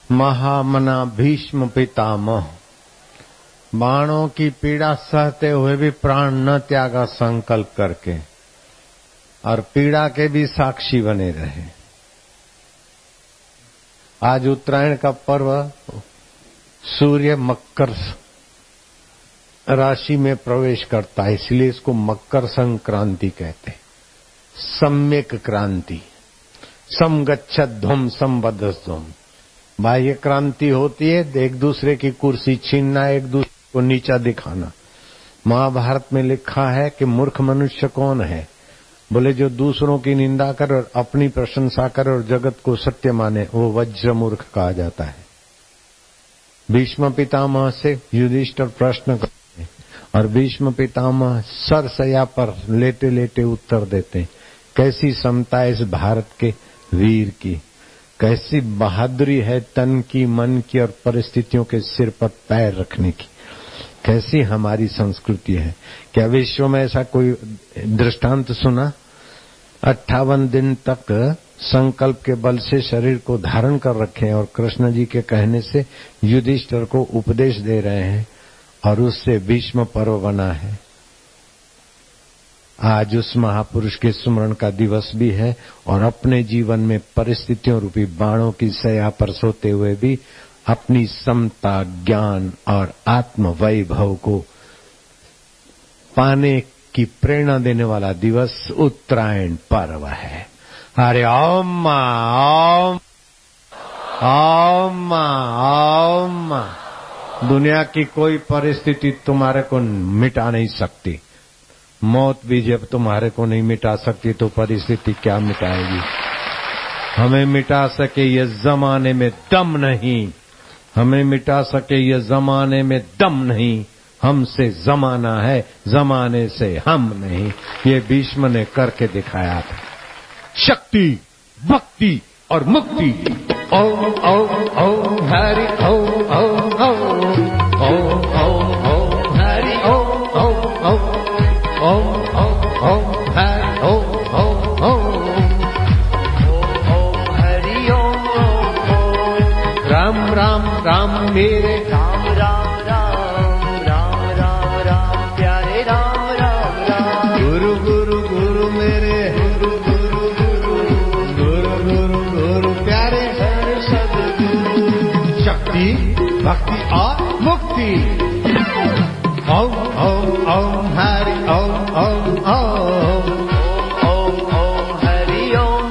महामना भीष्म पितामह बाणों की पीड़ा सहते हुए भी प्राण न त्यागा संकल्प करके और पीड़ा के भी साक्षी बने रहे। आज उत्तरायण का पर्व सूर्य मकर राशि में प्रवेश करता है, इसलिए इसको मकर संक्रांति कहते हैं। सम्यक क्रांति, समगच्छध्वम संबद्धध्वम। बाह्य क्रांति होती है एक दूसरे की कुर्सी छीनना, एक दूसरे को नीचा दिखाना। महाभारत में लिखा है कि मूर्ख मनुष्य कौन है? बोले जो दूसरों की निंदा कर और अपनी प्रशंसा कर और जगत को सत्य माने, वो वज्र मूर्ख कहा जाता है। भीष्म पितामह से युधिष्ठिर प्रश्न करते हैं और भीष्म पितामह सरसया पर लेटे लेटे उत्तर देते हैं। कैसी समता है इस भारत के वीर की, कैसी बहादुरी है तन की, मन की और परिस्थितियों के सिर पर पैर रखने की, कैसी हमारी संस्कृति है। क्या विश्व में ऐसा कोई दृष्टांत सुना? 58 दिन तक संकल्प के बल से शरीर को धारण कर रखे हैं और कृष्ण जी के कहने से युधिष्ठिर को उपदेश दे रहे हैं और उससे भीष्म पर्व बना है। आज उस महापुरुष के स्मरण का दिवस भी है और अपने जीवन में परिस्थितियों रूपी बाणों की सया पर सोते हुए भी अपनी समता, ज्ञान और आत्म वैभव को पाने की प्रेरणा देने वाला दिवस उत्तरायण पर्व है। हरे ओम ओम ओम ओम। दुनिया की कोई परिस्थिति तुम्हारे को मिटा नहीं सकती। मौत भी जब तुम्हारे को नहीं मिटा सकती तो परिस्थिति क्या मिटाएगी? हमें मिटा सके ये जमाने में दम नहीं, हमें मिटा सके ये जमाने में दम नहीं। हमसे जमाना है, जमाने से हम नहीं। ये भीष्म ने करके दिखाया था। शक्ति, भक्ति और मुक्ति। ओम ओम ओम हरि ओम ओम ओम ओम ओम ओम हरि ओम ओम ओम ओम ओम ओम हरि ओम ओम ओम ओम हरि ओम ओम। राम राम राम मेरे राम राम राम राम राम राम प्यारे राम राम राम। गुरु गुरु गुरु मेरे गुरु गुरु गुरु गुरु गुरु गुरु प्यारे हर सद्गुरु। शक्ति, भक्ति और मुक्ति। ओम ओम ओम हरि ओम ओम ओम ओम ओम हरि ओम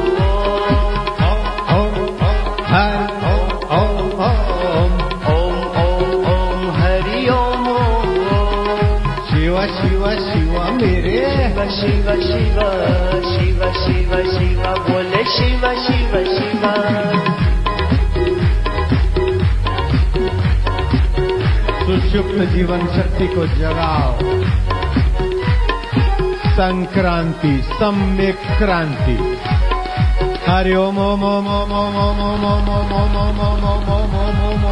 ओम ओम हरि ओम ओम ओम ओम हरि ओम। शिव शिव शिव मेरे शिव शिव शिव शिव शिव बोले शिव शिव शिव। सुषुप्त जीवन शक्ति को जगाओ। संक्रांति, सम्यक क्रांति। हरि ओम ओम ओम ओम ओम ओम ओम ओम ओम ओम ओम ओम ओम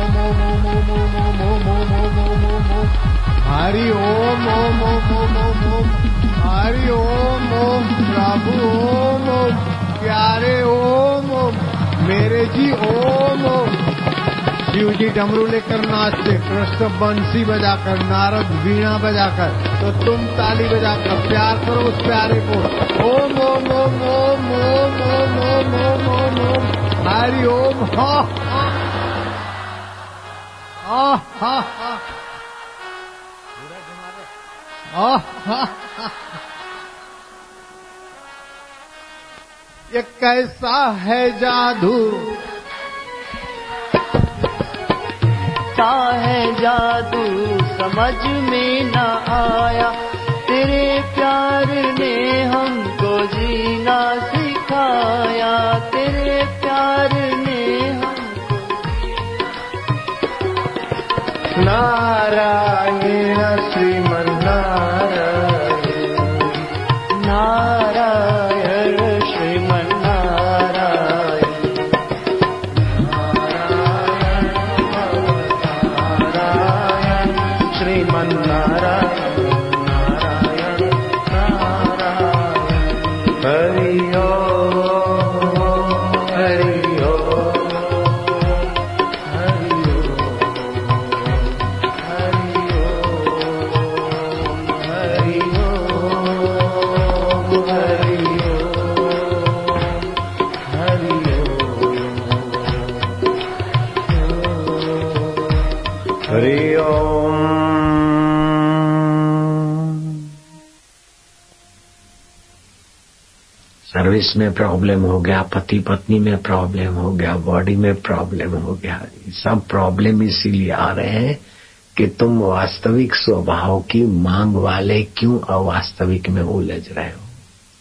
ओम। हरि ओम ओम ओम ओम ओम ओम। हरि ओम ओम प्रभु ओम ओम प्यारे ओम ओम मेरे जी ओम ओम। शिव जी डमरू लेकर नाचते, कृष्ण बंसी बजाकर, नारद वीणा बजाकर, तो तुम ताली बजाकर प्यार करो उस प्यारे को। ओम ओम ओम ओम ओम ओम ओम ओम ओम ओम हरि ओम। हा हा हा हा। ये कैसा है जादू, है जादू समझ में न आया। तेरे प्यार ने हमको जीना सिखाया। तेरे प्यार ने हमको नारायण श्रीमन नारायण नारायण श्रीमन नारायण श्रीमन नारायण नारायण नारायण। हरि ओम हरि ओम हरि ओम। सर्विस में प्रॉब्लम हो गया, पति पत्नी में प्रॉब्लम हो गया, बॉडी में प्रॉब्लम हो गया, सब प्रॉब्लम इसीलिए आ रहे हैं कि तुम वास्तविक स्वभाव की मांग वाले क्यों अवास्तविक में उलझ रहे हो।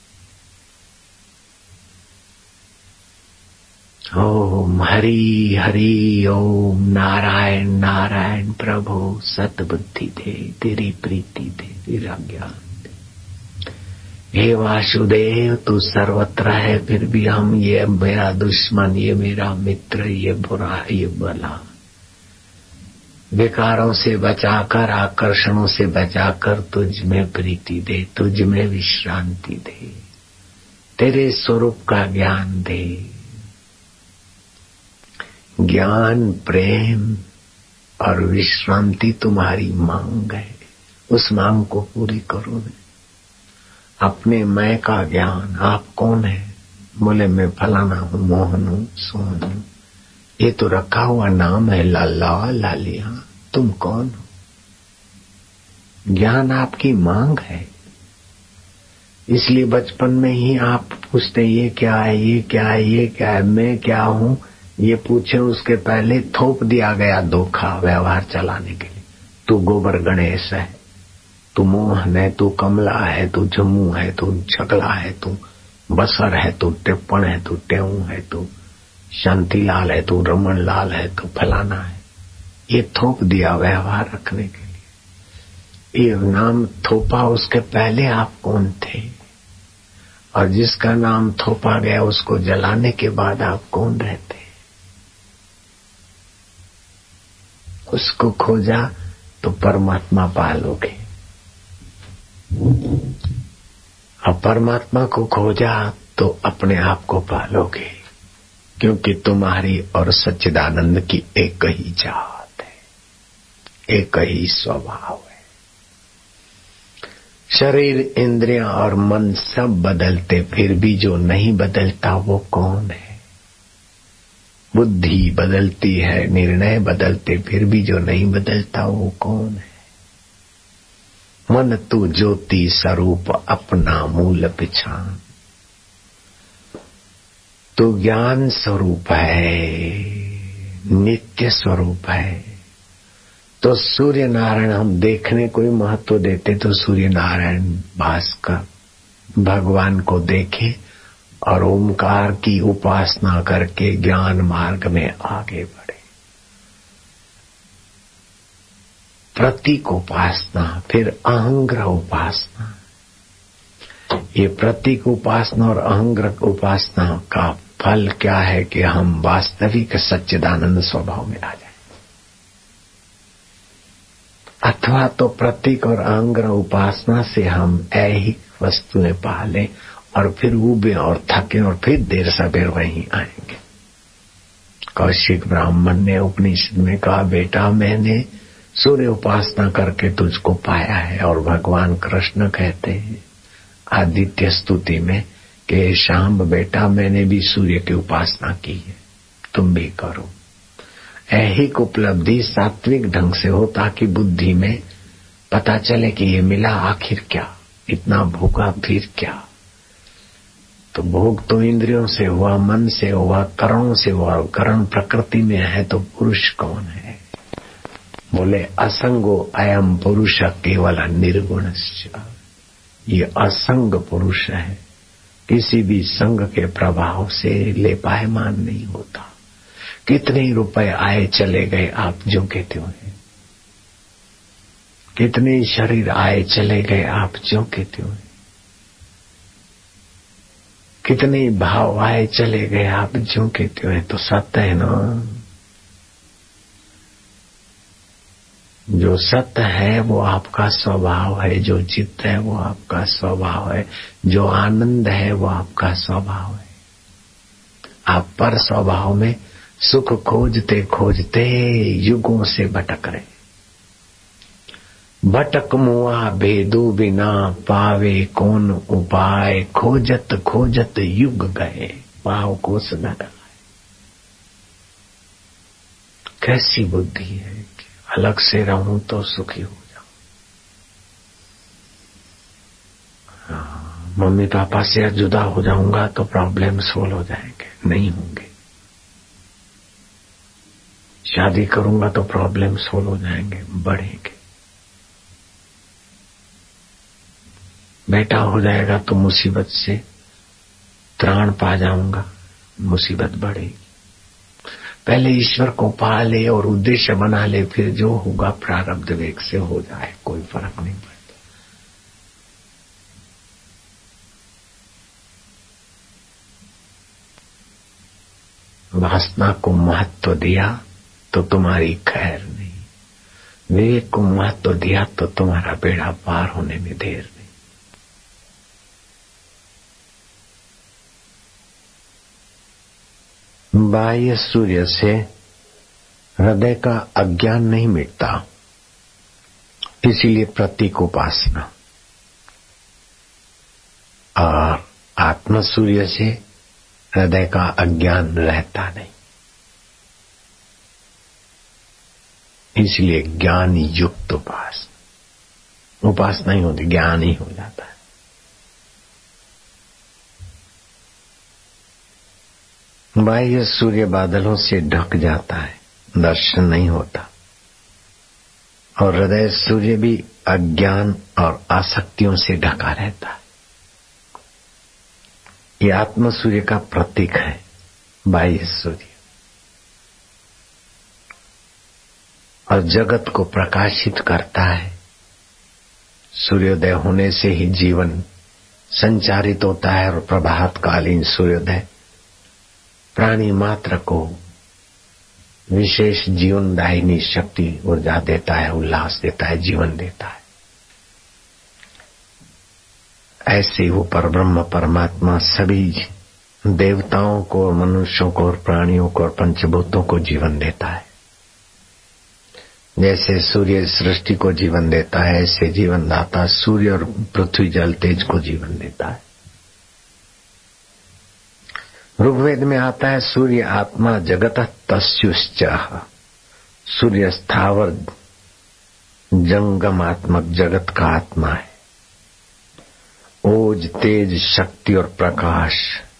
ओम हरि हरि ओम नारायण नारायण प्रभु सतबुद्धि दे, तेरी प्रीति दे, तेरा ज्ञान दे। हे वासुदेव तू सर्वत्र है, फिर भी हम ये मेरा दुश्मन, ये मेरा मित्र, ये बुरा, ये भला, विकारों से बचाकर, आकर्षणों से बचाकर तुझ में प्रीति दे, तुझ में विश्रांति दे, तेरे स्वरूप का ज्ञान दे। ज्ञान, प्रेम और विश्रांति तुम्हारी मांग है, उस मांग को पूरी करो। अपने मैं का ज्ञान, आप कौन है? बोले मैं फलाना हूँ, मोहन हूँ, सोहन हूँ। ये तो रखा हुआ नाम है, लाला लालिया। तुम कौन हो? ज्ञान आपकी मांग है। इसलिए बचपन में ही आप पूछते ये क्या है, ये क्या है, ये क्या है, मैं क्या हूँ, ये पूछे उसके पहले थोप दिया गया धोखा व्यवहार चलाने के लिए। तू गोबर गणेश है, तू मोहन है, तू कमला है, तू जम्मू है, तू छगला है, तू बसर है, तू टिप्पण है, तू टेऊ है, तू शांतिलाल है, तू रमन लाल है, तू फलाना है। ये थोप दिया व्यवहार रखने के लिए। ये नाम थोपा, उसके पहले आप कौन थे? और जिसका नाम थोपा गया उसको जलाने के बाद आप कौन रहते? उसको खोजा तो परमात्मा पालोगे, और परमात्मा को खोजा तो अपने आप को पालोगे, क्योंकि तुम्हारी और सच्चिदानंद की एक ही जात है, एक ही स्वभाव है। शरीर, इंद्रियां और मन सब बदलते, फिर भी जो नहीं बदलता वो कौन है? बुद्धि बदलती है, निर्णय बदलते, फिर भी जो नहीं बदलता वो कौन है? मन तू ज्योति स्वरूप अपना मूल पिछान। तो ज्ञान स्वरूप है, नित्य स्वरूप है। तो सूर्य नारायण हम देखने को ही महत्व देते, तो सूर्य नारायण भास्कर भगवान को देखे और ओमकार की उपासना करके ज्ञान मार्ग में आगे बढ़े। प्रतीक उपासना, फिर अहंग्रह उपासना। ये प्रतीक उपासना और अहंग्रह उपासना का फल क्या है कि हम वास्तविक सच्चिदानंद स्वभाव में आ जाए। अथवा तो प्रतीक और अहंग्रह उपासना से हम ऐहिक वस्तुएं पा लें और फिर उबे और थके और फिर देर सबेर वहीं आएंगे। कौशिक ब्राह्मण ने उपनिषद में कहा, बेटा मैंने सूर्य उपासना करके तुझको पाया है। और भगवान कृष्ण कहते हैं आदित्य स्तुति में कि शाम बेटा मैंने भी सूर्य की उपासना की है, तुम भी करो। ऐहिक उपलब्धि सात्विक ढंग से हो ताकि बुद्धि में पता चले कि ये मिला आखिर क्या, इतना भोगा फिर क्या। तो भोग तो इंद्रियों से हुआ, मन से हुआ, करणों से हुआ, और करण प्रकृति में है तो पुरुष कौन है? बोले असंगो अयम पुरुष केवल निर्गुणश्च। ये असंग पुरुष है, किसी भी संग के प्रभाव से लेपायमान नहीं होता। कितने ही रुपए आए चले गए आप जो के त्यों हैं, कितने ही शरीर आए चले गए आप जो के त्यों हैं, कितने ही भाव आए चले गए आप जो के त्यों हैं। तो सत्य है ना, जो सत्य है वो आपका स्वभाव है, जो चित्त है वो आपका स्वभाव है, जो आनंद है वो आपका स्वभाव है। आप पर स्वभाव में सुख खोजते खोजते युगों से भटक रहे। भटक मुआ भेदू बिना पावे कौन उपाय, खोजत खोजत युग गए पाव को सदा। कैसी बुद्धि है, अलग से रहूं तो सुखी हो जाऊं, मम्मी पापा से जुदा हो जाऊंगा तो प्रॉब्लम सोल्व हो जाएंगे, नहीं होंगे। शादी करूंगा तो प्रॉब्लम सोल्व हो जाएंगे, बढ़ेंगे। बेटा हो जाएगा तो मुसीबत से त्राण पा जाऊंगा, मुसीबत बढ़ेगी। पहले ईश्वर को पा ले और उद्देश्य बना ले, फिर जो होगा प्रारब्ध वेग से हो जाए, कोई फर्क नहीं पड़ता। वासना को महत्व दिया तो तुम्हारी खैर नहीं, विवेक को महत्व दिया तो तुम्हारा बेड़ा पार होने में देर नहीं। बाह्य सूर्य से हृदय का अज्ञान नहीं मिटता, इसीलिए प्रतीक उपासना। और आत्म सूर्य से हृदय का अज्ञान रहता नहीं, इसलिए ज्ञान युक्त उपासना। उपासना ही होती, ज्ञान ही हो जाता है। बाह्य सूर्य बादलों से ढक जाता है, दर्शन नहीं होता। और हृदय सूर्य भी अज्ञान और आसक्तियों से ढका रहता है। ये आत्म सूर्य का प्रतीक है बाह्य सूर्य, और जगत को प्रकाशित करता है। सूर्योदय होने से ही जीवन संचारित होता है, और प्रभातकालीन सूर्योदय प्राणी मात्र को विशेष जीवनदायिनी शक्ति, ऊर्जा देता है, उल्लास देता है, जीवन देता है। ऐसे वो परब्रह्म परमात्मा सभी देवताओं को, मनुष्यों को और प्राणियों को और पंचभूतों को जीवन देता है। जैसे सूर्य सृष्टि को जीवन देता है, ऐसे जीवन दाता सूर्य और पृथ्वी जल तेज को जीवन देता है। ऋग्वेद में आता है सूर्य आत्मा जगत तस्युश्च। सूर्य स्थावर जंगमात्मक जगत का आत्मा है। ओज, तेज, शक्ति और प्रकाश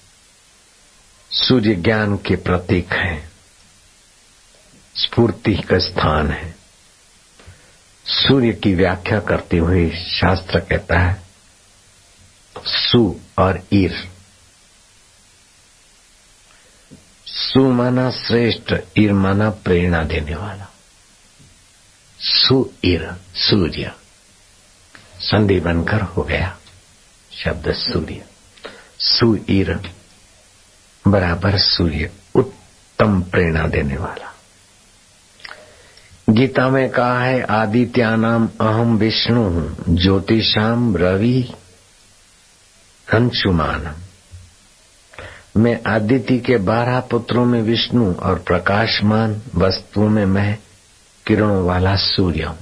सूर्य ज्ञान के प्रतीक है, स्फूर्ति का स्थान है। सूर्य की व्याख्या करते हुए शास्त्र कहता है सु और ईर। सु माना श्रेष्ठ, ईर माना प्रेरणा देने वाला। सुईर सूर्य संधि बनकर हो गया शब्द सूर्य। सुईर बराबर सूर्य, उत्तम प्रेरणा देने वाला। गीता में कहा है आदित्यानाम अहम विष्णु ज्योतिषाम रवि अंशुमानम। मैं आदित्य के 12 पुत्रों में विष्णु और प्रकाशमान वस्तुओं में मैं किरणों वाला सूर्य हूं।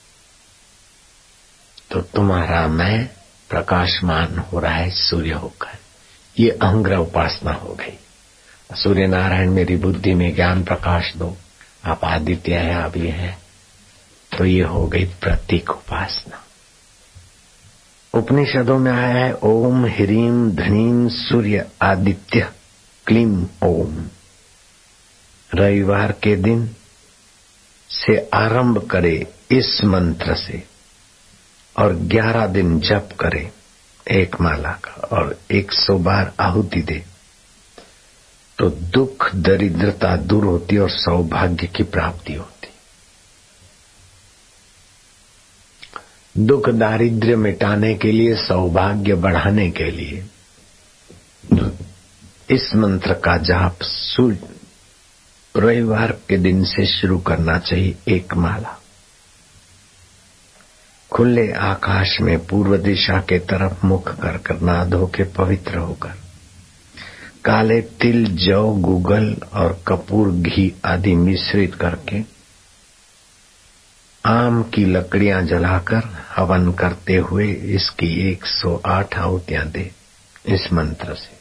तो तुम्हारा मैं प्रकाशमान हो रहा है सूर्य होकर। ये अहंग्रह उपासना हो गई। सूर्य नारायण मेरी बुद्धि में ज्ञान प्रकाश दो, आप आदित्य है, आप ये है, तो ये हो गई प्रतीक उपासना। उपनिषदों में आया है ओम ह्रीम धनीम सूर्य आदित्य क्लीम ओम। रविवार के दिन से आरंभ करे इस मंत्र से और 11 दिन जप करे एक माला का और 100 बार आहुति दे तो दुख दरिद्रता दूर होती और सौभाग्य की प्राप्ति होती। दुख दारिद्र्य मिटाने के लिए, सौभाग्य बढ़ाने के लिए इस मंत्र का जाप रविवार के दिन से शुरू करना चाहिए। एक माला खुले आकाश में पूर्व दिशा के तरफ मुख कर नहा धो के पवित्र होकर काले तिल, जौ, गूगल और कपूर घी आदि मिश्रित करके आम की लकड़ियां जलाकर हवन करते हुए इसकी 108 आहुतियां दे इस मंत्र से।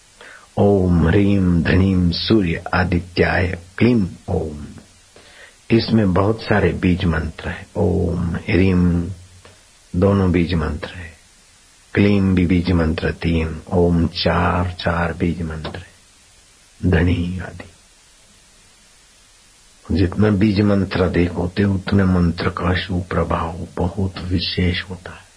ओम ह्रीम धनीम सूर्य आदित्याय क्लीम ओम। इसमें बहुत सारे बीज मंत्र है। ओम ह्रीम दोनों बीज मंत्र है, क्लीम भी बीज मंत्र 3, ओम 4 बीज मंत्र है, धनी आदि। जितना बीज मंत्र अधिक होते उतने मंत्र का शुभ प्रभाव बहुत विशेष होता है।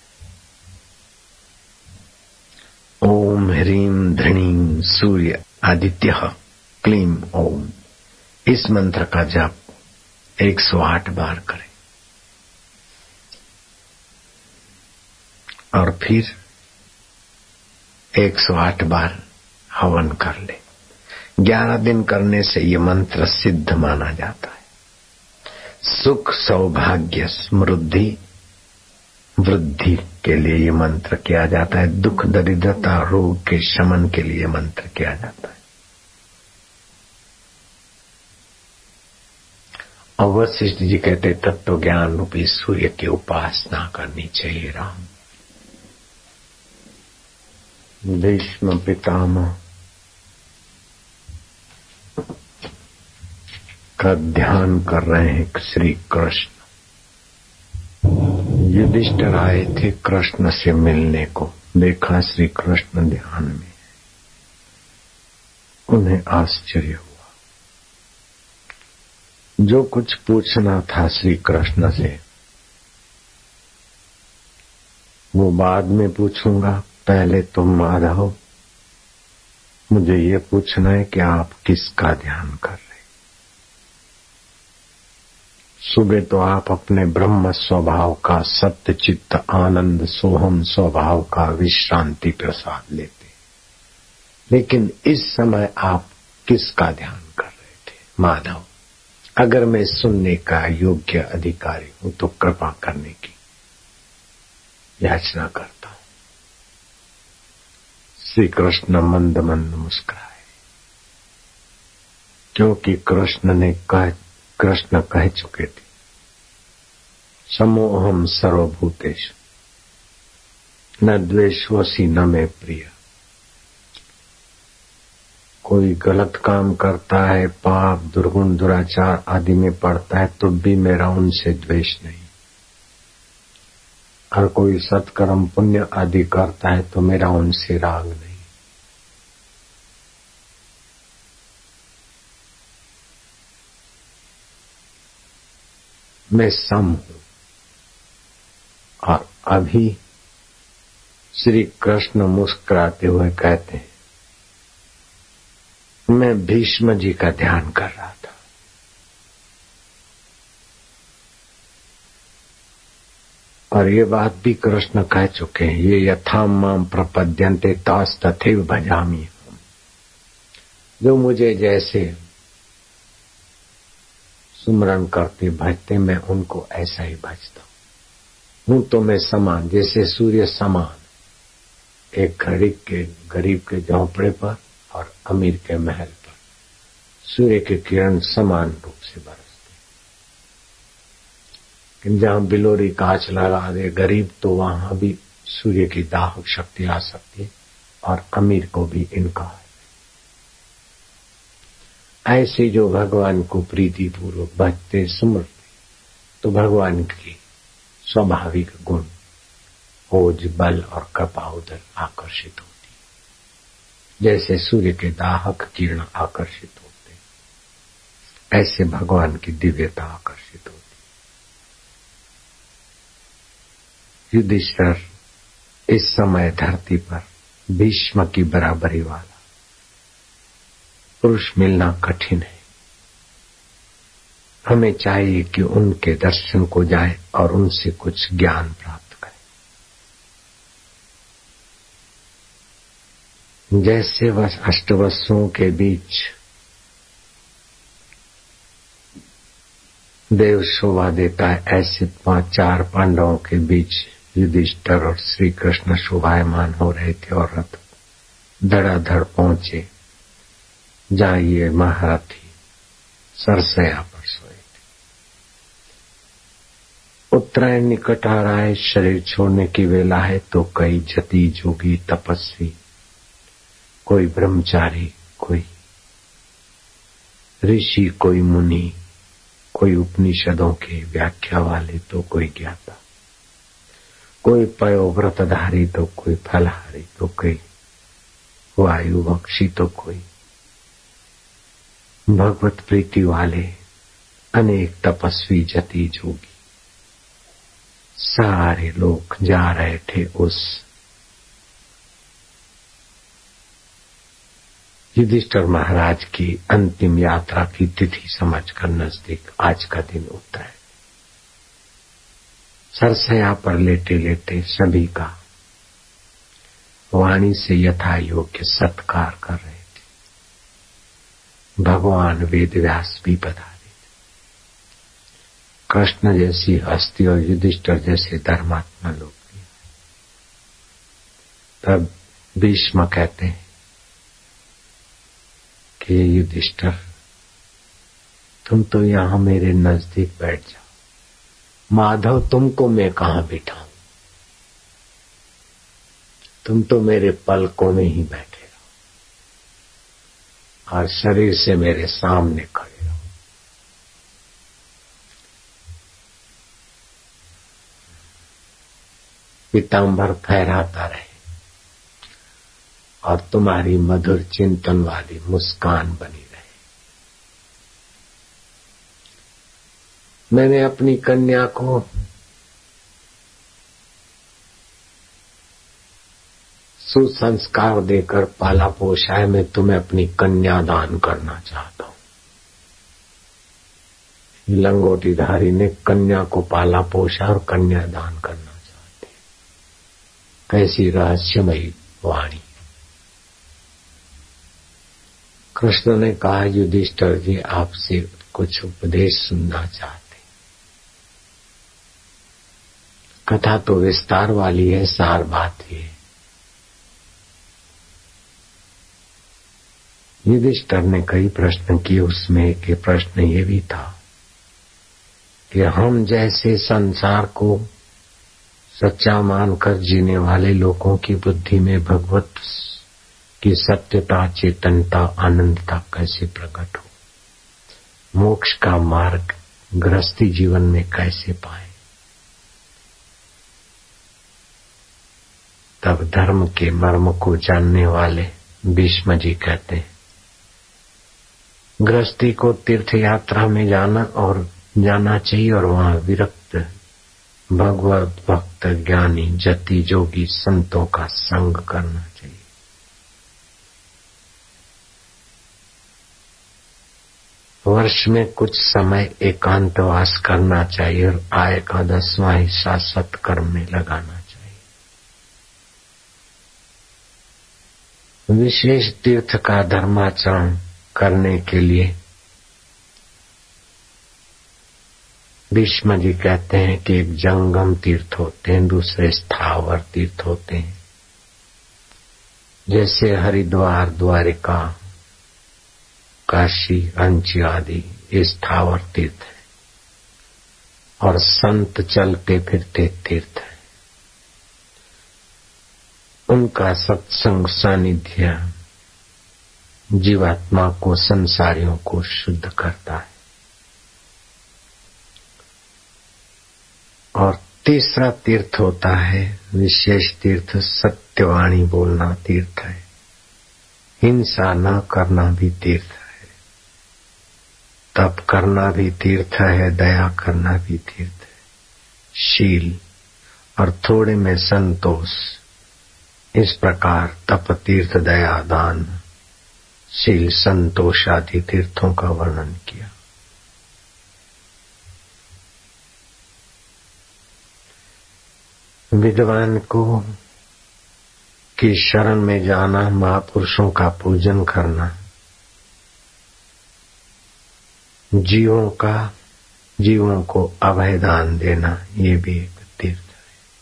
ओम ह्रीम धृणीम सूर्य आदित्य क्लीम ओम, इस मंत्र का जप 108 बार करें और फिर 108 बार हवन कर ले। 11 दिन करने से ये मंत्र सिद्ध माना जाता है। सुख सौभाग्य समृद्धि वृद्धि के लिए ये मंत्र किया जाता है। दुख दरिद्रता रोग के शमन के लिए मंत्र किया जाता है। और वशिष्ठ जी कहते तत्व ज्ञान रूपी सूर्य की उपासना करनी चाहिए। राम भीष्म पितामह का ध्यान कर रहे हैं श्री कृष्ण। युधिष्ठिर आए थे कृष्ण से मिलने को, देखा श्री कृष्ण ध्यान में, उन्हें आश्चर्य हुआ। जो कुछ पूछना था श्री कृष्ण से वो बाद में पूछूंगा, पहले तुम माधव मुझे ये पूछना है कि आप किसका ध्यान कर रहे। सुबह तो आप अपने ब्रह्म स्वभाव का सत्य चित्त आनंद सोहम स्वभाव का विश्रांति प्रसाद लेते, लेकिन इस समय आप किसका ध्यान कर रहे थे। माधव अगर मैं सुनने का योग्य अधिकारी हूं तो कृपा करने की याचना करता हूं। श्री कृष्ण मंद मंद मुस्कुराए, क्योंकि कृष्ण कह चुके थे समोहम सर्वभूतेषु न द्वेषोऽसि न मे प्रिय। कोई गलत काम करता है, पाप दुर्गुण दुराचार आदि में पड़ता है तो भी मेरा उनसे द्वेष नहीं, और कोई सत्कर्म पुण्य आदि करता है तो मेरा उनसे राग नहीं। मैं सम हूं। और अभी श्री कृष्ण मुस्कुराते हुए कहते हैं मैं भीष्म जी का ध्यान कर रहा था। और ये बात भी कृष्ण कह चुके हैं, ये यथा माम प्रपद्यन्ते तास तथैव भजामि। जो मुझे जैसे सुमरन करते भजते मैं उनको ऐसा ही भजता हूं। तो मैं समान, जैसे सूर्य समान, एक गरीब के झोंपड़े पर और अमीर के महल पर सूर्य के किरण समान रूप से बरसते। लेकिन जहां बिलोरी कांच लगा दे गरीब तो वहां भी सूर्य की दाहक शक्ति आ सकती है और अमीर को भी इनका है। ऐसे जो भगवान को प्रीति पूर्वक भजते सुमरते तो भगवान की स्वाभाविक गुण ओज बल और कृपा उधर आकर्षित होती, जैसे सूर्य के दाहक किरण आकर्षित होते ऐसे भगवान की दिव्यता आकर्षित होती। युधिष्ठिर इस समय धरती पर भीष्म की बराबरी वाला पुरुष मिलना कठिन है। हमें चाहिए कि उनके दर्शन को जाए और उनसे कुछ ज्ञान प्राप्त करें। जैसे अष्टवसुओं के बीच देव शोभा देता है, ऐसे 4 पांडवों के बीच युधिष्ठिर और श्री कृष्ण शोभायमान हो रहे थे और रथ धड़ाधड़ पहुंचे जहां ये महारथी सरसया पर सोए थे। उत्तरायण निकट आ रहा है, शरीर छोड़ने की वेला है, तो कई जति जोगी तपस्वी, कोई ब्रह्मचारी, कोई ऋषि, कोई मुनि कोई उपनिषदों के व्याख्या वाले तो कोई ज्ञाता, कोई पयोव्रतधारी तो कोई फलहारी तो कोई वायु बक्षी तो कोई भगवत प्रीति वाले, अनेक तपस्वी जति जोगी, सारे लोग जा रहे थे उस युधिष्ठिर महाराज की अंतिम यात्रा की तिथि समझकर नजदीक आज का दिन होता है। सरसया पर लेटे लेटे सभी का वाणी से यथा योग्य सत्कार कर रहे थे। भगवान वेद व्यास भी पधारे थे। कृष्ण जैसी हस्ती और युधिष्ठिर जैसे धर्मात्मा लोग भी। तब भीष्म कहते हैं कि युधिष्ठिर तुम तो यहां मेरे नजदीक बैठ जाओ, माधव तुमको मैं कहां बिठाऊं, तुम तो मेरे पलकों में ही बैठे रहो और शरीर से मेरे सामने खड़े रहो। पीतांबर फहराता रहे और तुम्हारी मधुर चिंतन वाली मुस्कान बनी रहे। मैंने अपनी कन्या को सुसंस्कार देकर पाला पोषा है, मैं तुम्हें अपनी कन्या दान करना चाहता हूं। लंगोटीधारी ने कन्या को पाला पोषा और कन्या दान करना चाहते। कैसी रहस्यमयी वाणी। कृष्ण ने कहा युधिष्ठिर जी आपसे कुछ उपदेश सुनना चाहते। कथा तो विस्तार वाली है, सार बात ये। युधिष्ठिर ने कई प्रश्न किए, उसमें एक प्रश्न ये भी था कि हम जैसे संसार को सच्चा मानकर जीने वाले लोगों की बुद्धि में भगवत की सत्यता, चेतनता, आनंदता कैसे प्रकट हो, मोक्ष का मार्ग गृहस्थी जीवन में कैसे पाए। तब धर्म के मर्म को जानने वाले भीष्म जी कहते हैं गृहस्थी को तीर्थ यात्रा में जाना चाहिए और वहां विरक्त भगवत भक्त ज्ञानी जति जोगी संतों का संग करना चाहिए। वर्ष में कुछ समय एकांतवास करना चाहिए और आय का 10वां हिस्सा सत्कर्म में लगाना चाहिए। विशेष तीर्थ का धर्माचरण करने के लिए भीष्म जी कहते हैं कि एक जंगम तीर्थ होते हैं, दूसरे स्थावर तीर्थ होते हैं। जैसे हरिद्वार, द्वारिका, काशी, अंची आदि ये स्थावर तीर्थ है और संत चलते फिरते तीर्थ है। उनका सत्संग सानिध्य जीवात्मा को, संसारियों को शुद्ध करता है। और तीसरा तीर्थ होता है विशेष तीर्थ, सत्यवाणी बोलना तीर्थ है। हिंसा न करना भी तीर्थ है, तप करना भी तीर्थ है, दया करना भी तीर्थ है। शील और थोड़े में संतोष, इस प्रकार तप तीर्थ, दया, दान, शील, संतोष आदि तीर्थों का वर्णन किया। विद्वान को की शरण में जाना, महापुरुषों का पूजन करना, जीवों को अभय दान देना, ये भी एक तीर्थ है।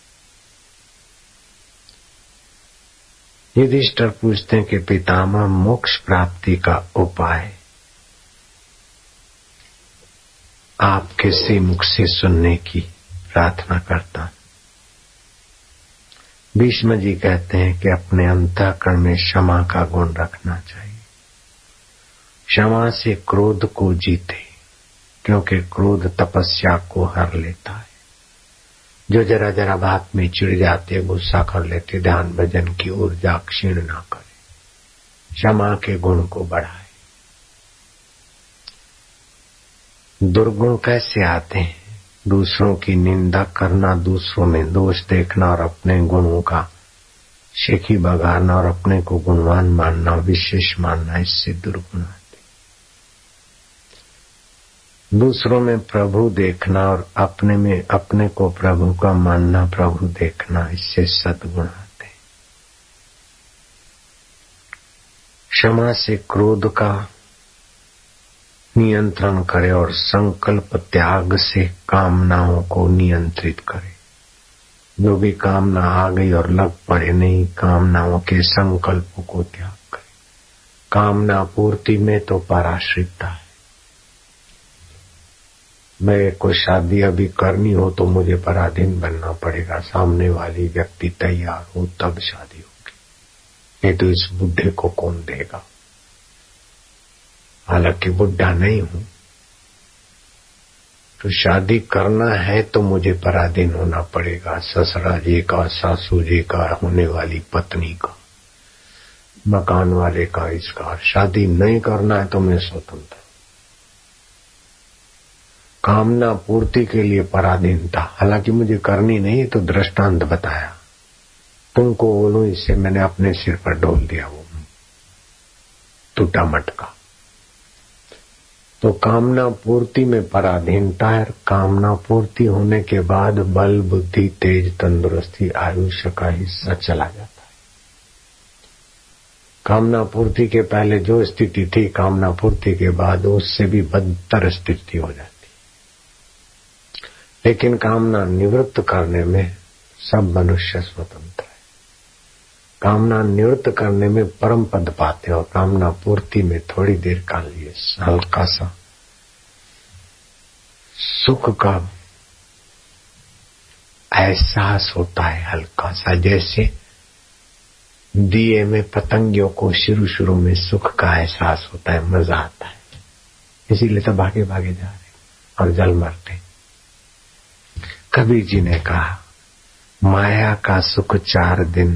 युधिष्ठिर पूछते हैं कि पितामह मोक्ष प्राप्ति का उपाय आपके श्रीमुख से सुनने की प्रार्थना करता। भीष्म जी कहते हैं कि अपने अंतःकरण में क्षमा का गुण रखना चाहिए। क्षमा से क्रोध को जीते, क्योंकि क्रोध तपस्या को हर लेता है। जो जरा जरा बात में चिढ़ जाते, गुस्सा कर लेते, ध्यान भजन की ऊर्जा क्षीण ना करे, क्षमा के गुण को बढ़ाए। दुर्गुण कैसे आते हैं? दूसरों की निंदा करना, दूसरों में दोष देखना और अपने गुणों का शेखी बगाना और अपने को गुणवान मानना, विशेष मानना, इससे दुर्गुण आते। दूसरों में प्रभु देखना और अपने में अपने को प्रभु का मानना, प्रभु देखना, इससे सद्गुण आते। क्षमा से क्रोध का नियंत्रण करे और संकल्प त्याग से कामनाओं को नियंत्रित करे। जो भी कामना आ गई और लग पड़े नहीं, कामनाओं के संकल्पों को त्याग करे। कामना पूर्ति में तो पराश्रितता है। मेरे को शादी अभी करनी हो तो मुझे पराधीन बनना पड़ेगा, सामने वाली व्यक्ति तैयार हो तब शादी होगी, नहीं तो इस बुढ़े को कौन देगा। हालांकि बुढ़ा नहीं हूं, तो शादी करना है तो मुझे पराधीन होना पड़ेगा, ससुरा जी का, सासू जी का, होने वाली पत्नी का, मकान वाले का, इसका। शादी नहीं करना है तो मैं स्वतंत्र। कामना पूर्ति के लिए पराधीनता, हालांकि मुझे करनी नहीं, तो दृष्टांत बताया। तुमको बोलूं, इससे मैंने अपने सिर पर ढोल दिया वो टूटा मटका। तो कामना पूर्ति में पराधीनता है। कामना पूर्ति होने के बाद बल, बुद्धि, तेज, तंदुरुस्ती, आयुष्य का हिस्सा चला जाता है। कामना पूर्ति के पहले जो स्थिति थी, कामना पूर्ति के बाद उससे भी बदतर स्थिति हो जाती। लेकिन कामना निवृत्त करने में सब मनुष्य स्वतंत्र है। कामना निवृत्त करने में परम पद पाते और कामना पूर्ति में थोड़ी देर का लिए हल्का सा सुख का एहसास होता है। हल्का सा, जैसे दिए में पतंगियों को शुरू में सुख का एहसास होता है, मजा आता है, इसीलिए तो भागे भागे जा रहे और जल मरते। कबीर जी ने कहा, माया का सुख 4 दिन,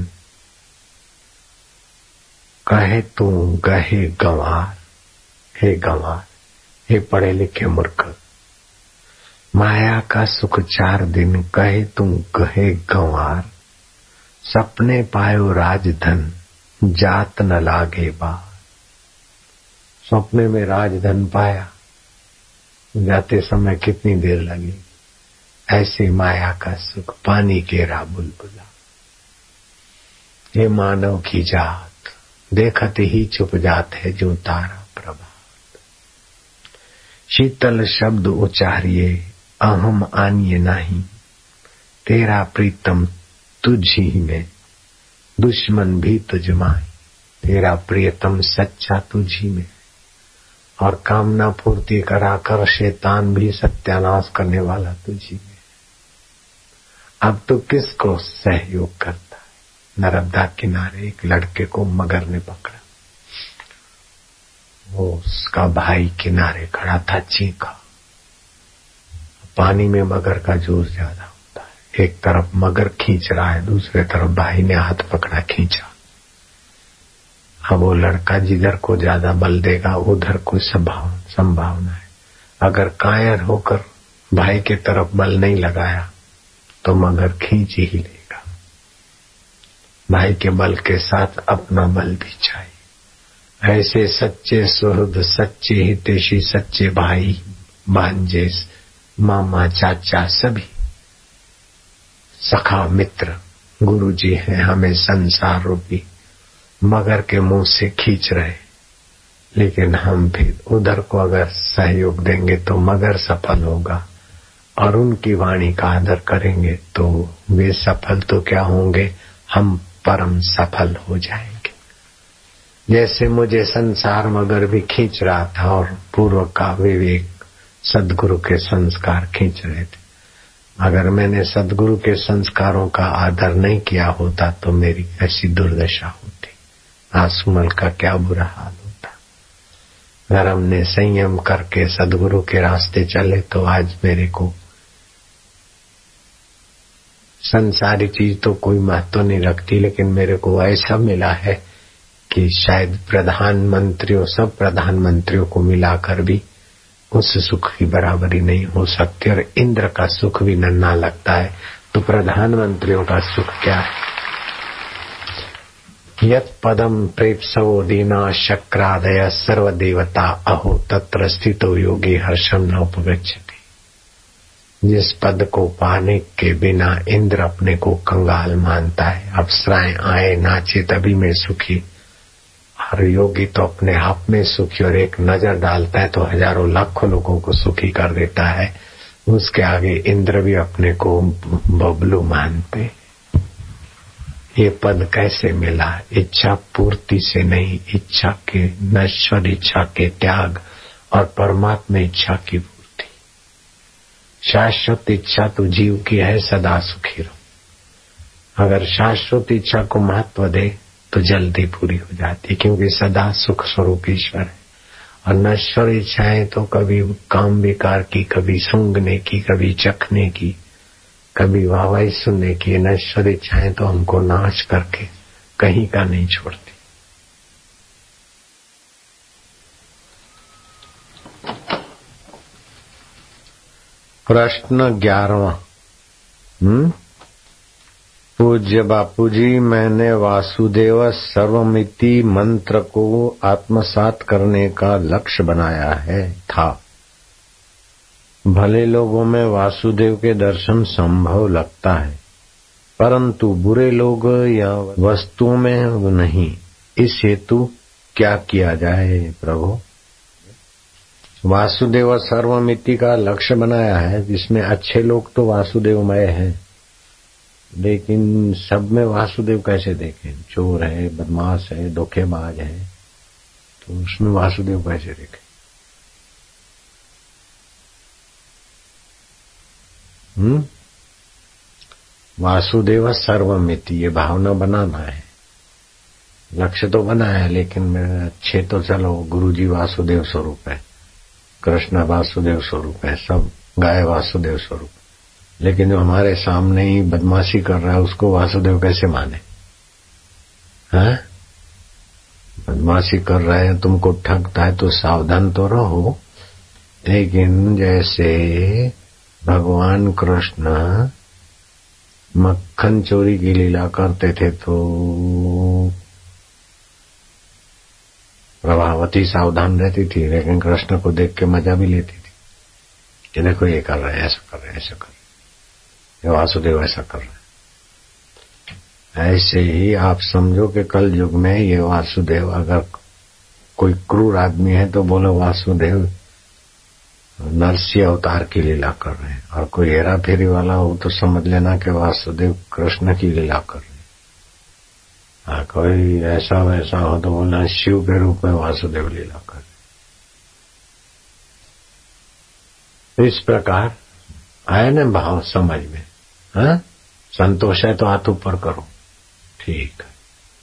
कहे तू गहे गंवार। हे गंवार, हे पढ़े लिखे मूर्ख, माया का सुख 4 दिन, कहे तू गहे गंवार। सपने पायो राजधन, जात न लागे बार। सपने में राजधन पाया, जाते समय कितनी देर लगी। ऐसे माया का सुख पानी केरा बुलबुला। हे मानव की जात, देखते ही चुप जात है जो तारा प्रभात। शीतल शब्द उचारिए, अहम आनिए नहीं। तेरा प्रीतम तुझी में, दुश्मन भी तुझ माई। तेरा प्रियतम सच्चा तुझी में। और कामना पूर्ति कराकर शैतान भी सत्यानाश करने वाला तुझी में। अब तो किसको सहयोग करता है? नर्मदा किनारे एक लड़के को मगर ने पकड़ा। वो उसका भाई किनारे खड़ा था, चीखा। पानी में मगर का जोर ज्यादा होता है। एक तरफ मगर खींच रहा है, दूसरे तरफ भाई ने हाथ पकड़ा, खींचा। अब वो लड़का जिधर को ज्यादा बल देगा उधर कोई संभावना है। अगर कायर होकर भाई के तरफ बल नहीं लगाया तो मगर खींच ही लेगा। भाई के बल के साथ अपना बल भी चाहिए। ऐसे सच्चे सुहृद, सच्चे हितैषी, सच्चे भाई भांजे, मामा, चाचा, सभी सखा मित्र गुरु जी हैं, हमें संसार रूपी मगर के मुंह से खींच रहे। लेकिन हम फिर उधर को अगर सहयोग देंगे तो मगर सफल होगा, और उनकी वाणी का आदर करेंगे तो वे सफल तो क्या होंगे, हम परम सफल हो जाएंगे। जैसे मुझे संसार मगर भी खींच रहा था और पूर्व का विवेक, सद्गुरु के संस्कार खींच रहे थे। अगर मैंने सद्गुरु के संस्कारों का आदर नहीं किया होता तो मेरी ऐसी दुर्दशा होती। आंसुमल का क्या बुरा हाल होता। अगर हमने संयम करके सद्गुरु के रास्ते चले तो आज मेरे को संसारी चीज तो कोई महत्व नहीं रखती, लेकिन मेरे को ऐसा मिला है कि शायद सब प्रधानमंत्रियों को मिलाकर भी उस सुख की बराबरी नहीं हो सकती। और इंद्र का सुख भी नन्हा लगता है, तो प्रधानमंत्रियों का सुख क्या है। यत् पदम प्रेप्सवो दीना शक्रादय सर्वदेवता अहो तत्र स्थितो योगी हर्षम न उपगच्छति। जिस पद को पाने के बिना इंद्र अपने को कंगाल मानता है, अप्सराएं आए नाचे तभी मैं सुखी, हर योगी तो अपने आप में सुखी और एक नजर डालता है तो हजारों लाखों लोगों को सुखी कर देता है। उसके आगे इंद्र भी अपने को बबलू मानते। ये पद कैसे मिला? इच्छा पूर्ति से नहीं, इच्छा के नश्वर इच्छा के त्याग और परमात्मा इच्छा की पूर्ति। शाश्वत इच्छा तो जीव की है, सदा सुखी रहो। अगर शाश्वत इच्छा को महत्व दे तो जल्दी पूरी हो जाती, क्योंकि सदा सुख स्वरूप ईश्वर है। और नश्वर इच्छाएं तो कभी काम विकार की, कभी सूंघने की, कभी चखने की, कभी वाहवाही सुनने की। नश्वर इच्छाएं तो हमको नाश करके कहीं का नहीं छोड़ती। प्रश्न 11वां। पूज्य बापू जी, मैंने वासुदेव सर्वमिति मंत्र को आत्मसात करने का लक्ष्य बनाया था। भले लोगों में वासुदेव के दर्शन संभव लगता है, परंतु बुरे लोग या वस्तुओं में नहीं। इस हेतु क्या किया जाए प्रभु? वासुदेव सर्वमिति का लक्ष्य बनाया है, जिसमें अच्छे लोग तो वासुदेवमय है, लेकिन सब में वासुदेव कैसे देखें? चोर है, बदमाश है, धोखेबाज है, तो उसमें वासुदेव कैसे देखें? वासुदेव सर्वमिति, ये भावना बनाना है। लक्ष्य तो बनाया है, लेकिन मेरे अच्छे तो चलो गुरुजी वासुदेव स्वरूप है, कृष्ण वासुदेव स्वरूप है, सब गाय वासुदेव स्वरूप। लेकिन जो हमारे सामने ही बदमाशी कर रहा है उसको वासुदेव कैसे माने? हैं? बदमाशी कर रहे हैं, तुमको ठगता है तो सावधान तो रहो। लेकिन जैसे भगवान कृष्ण मक्खन चोरी की लीला करते थे तो प्रभावती सावधान रहती थी, लेकिन कृष्ण को देख के मजा भी लेती थी कि देखो ये कर रहे हैं, ऐसा कर रहे हैं, ऐसा कर रहे हैं, ये वासुदेव ऐसा कर रहे हैं। ऐसे ही आप समझो कि कल युग में ये वासुदेव, अगर कोई क्रूर आदमी है तो बोलो वासुदेव नरसिंह अवतार की लीला कर रहे हैं, और कोई हेरा फेरी वाला हो तो समझ लेना कि वासुदेव कृष्ण की लीला कर रहे हैं। हाँ, कोई ऐसा वैसा हो तो बोलना शिव के रूप में वासुदेव लीला कर रहे। इस प्रकार आए न भाव समझ में? हाँ, संतोष है तो हाथ ऊपर करो, ठीक है।